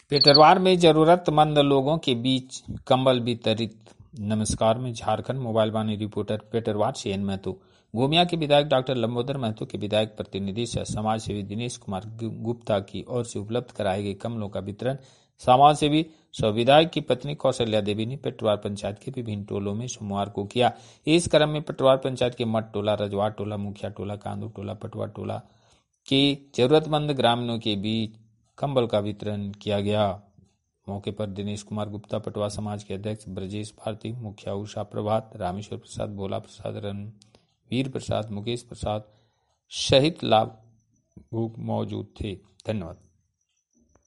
पेटरवार में जरूरतमंद लोगों के बीच कंबल वितरित। नमस्कार, मैं झारखंड मोबाइल वाणी रिपोर्टर पेटरवार से एन महतो। गोमिया के विधायक डॉक्टर लंबोदर महतो के विधायक प्रतिनिधि से समाज सेवी दिनेश कुमार गुप्ता की ओर से उपलब्ध कराए गए कम्बलों का वितरण समाज सेवी सह विधायक की पत्नी कौशल्या देवी ने पेटरवार पंचायत के विभिन्न टोलों में सोमवार को किया। इस क्रम में पेटरवार पंचायत के मठ टोला, रजवाड़ टोला, मुखिया टोला, कांदू टोला, पटवा टोला के जरूरतमंद ग्रामीणों के बीच कंबल का वितरण किया गया। मौके पर दिनेश कुमार गुप्ता, पटवा समाज के अध्यक्ष ब्रजेश भारती, मुखिया उषा प्रभात, रामेश्वर प्रसाद, भोला प्रसाद, रणवीर प्रसाद, मुकेश प्रसाद सहित लाभ मौजूद थे। धन्यवाद।